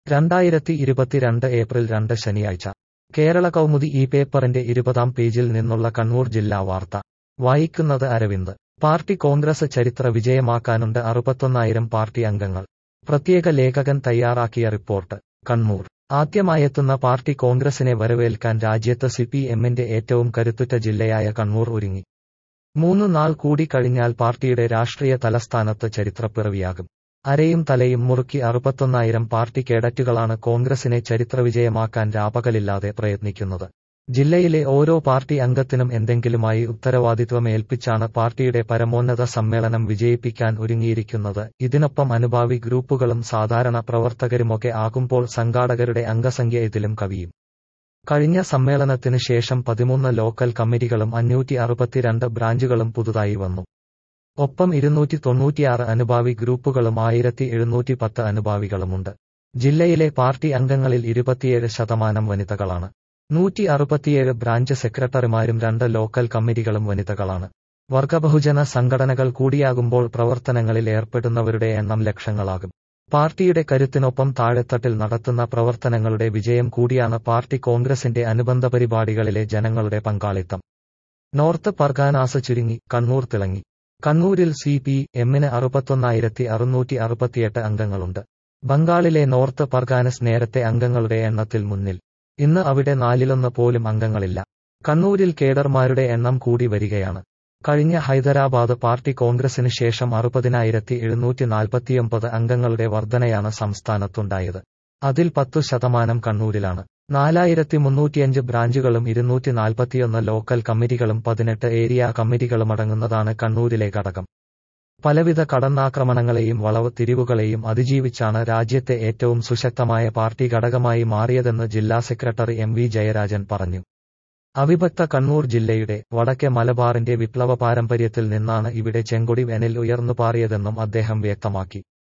2022 April 2 ശനിയാഴ്ച കേരള കൗമുദി ഈ പേപ്പറിന്റെ 20-ാം പേജിൽ നിന്നുള്ള കണ്ണൂർ ജില്ലാ വാർത്ത വായിക്കുന്നത് അരവിന്ദ്. പാർട്ടി കോൺഗ്രസ് ചരിത്ര വിജയമാക്കാനുണ്ട് 61,000 പാർട്ടി അംഗങ്ങൾ. പ്രത്യേക ലേഖകൻ തയ്യാറാക്കിയ റിപ്പോർട്ട്. കണ്ണൂർ. ആദ്യമായെത്തുന്ന പാർട്ടി കോൺഗ്രസിനെ വരവേൽക്കാൻ രാജ്യത്ത് സിപിഎമ്മിന്റെ ഏറ്റവും കരുത്തുറ്റ ജില്ലയായ കണ്ണൂർ ഒരുങ്ങി. 3 നാൾ കൂടി കഴിഞ്ഞാൽ പാർട്ടിയുടെ രാഷ്ട്രീയ തലസ്ഥാനത്ത് ചരിത്രപ്പിറവിയാകും. അരയും തലയും മുറുക്കി 61,000 പാർട്ടി കേഡറ്റുകളാണ് കോൺഗ്രസിനെ ചരിത്രവിജയമാക്കാൻ രാപകലില്ലാതെ പ്രയത്നിക്കുന്നത്. ജില്ലയിലെ ഓരോ പാർട്ടി അംഗത്തിനും എന്തെങ്കിലുമായി ഉത്തരവാദിത്വമേൽപ്പിച്ചാണ് പാർട്ടിയുടെ പരമോന്നത സമ്മേളനം വിജയിപ്പിക്കാൻ ഒരുങ്ങിയിരിക്കുന്നത്. ഇതിനൊപ്പം അനുഭാവി ഗ്രൂപ്പുകളും സാധാരണ പ്രവർത്തകരുമൊക്കെ ആകുമ്പോൾ സംഘാടകരുടെ അംഗസംഖ്യ ഇതിലും കവിയും. കഴിഞ്ഞ സമ്മേളനത്തിന് ശേഷം 13 ലോക്കൽ കമ്മിറ്റികളും 562 ബ്രാഞ്ചുകളും പുതുതായി വന്നു. ഒപ്പം 296 അനുഭാവി ഗ്രൂപ്പുകളും 1710 അനുഭാവികളുമുണ്ട്. ജില്ലയിലെ പാർട്ടി അംഗങ്ങളിൽ 27% വനിതകളാണ്. 167 ബ്രാഞ്ച് സെക്രട്ടറിമാരും 2 ലോക്കൽ കമ്മിറ്റികളും വനിതകളാണ്. വർഗബഹുജന സംഘടനകൾ കൂടിയാകുമ്പോൾ പ്രവർത്തനങ്ങളിൽ ഏർപ്പെടുന്നവരുടെ എണ്ണം ലക്ഷങ്ങളാകും. പാർട്ടിയുടെ കരുത്തിനൊപ്പം താഴെത്തട്ടിൽ നടത്തുന്ന പ്രവർത്തനങ്ങളുടെ വിജയം കൂടിയാണ് പാർട്ടി കോൺഗ്രസിന്റെ അനുബന്ധ പരിപാടികളിലെ ജനങ്ങളുടെ പങ്കാളിത്തം. നോർത്ത് പർഗാനാസ് ചുരുങ്ങി, കണ്ണൂർ തിളങ്ങി. കണ്ണൂരിൽ സിപിഎമ്മിന് 61,668 അംഗങ്ങളുണ്ട്. ബംഗാളിലെ നോർത്ത് പർഗാനസ് നേരത്തെ അംഗങ്ങളുടെ എണ്ണത്തിൽ മുന്നിൽ. ഇന്ന് അവിടെ 1/4 പോലും അംഗങ്ങളില്ല. കണ്ണൂരിൽ കേഡർമാരുടെ എണ്ണം കൂടി വരികയാണ്. കഴിഞ്ഞ ഹൈദരാബാദ് പാർട്ടി കോൺഗ്രസിന് ശേഷം 60,749 അംഗങ്ങളുടെ വർധനയാണ് സംസ്ഥാനത്തുണ്ടായത്. അതിൽ 10% കണ്ണൂരിലാണ്. 4,305 ബ്രാഞ്ചുകളും 241 ലോക്കൽ കമ്മിറ്റികളും 18 ഏരിയ കമ്മിറ്റികളുമടങ്ങുന്നതാണ് കണ്ണൂരിലെ ഘടകം. പലവിധ കടന്നാക്രമണങ്ങളെയും വളവ് തിരിവുകളെയും അതിജീവിച്ചാണ് രാജ്യത്തെ ഏറ്റവും സുശക്തമായ പാർട്ടി ഘടകമായി മാറിയതെന്ന് ജില്ലാ സെക്രട്ടറി എം വി ജയരാജൻ പറഞ്ഞു. അവിഭക്ത കണ്ണൂർ ജില്ലയുടെ വടക്കേ മലബാറിന്റെ വിപ്ലവ പാരമ്പര്യത്തിൽ നിന്നാണ് ഇവിടെ ചെങ്കൊടി വേനിൽ ഉയർന്നുപാറിയതെന്നും അദ്ദേഹം വ്യക്തമാക്കി.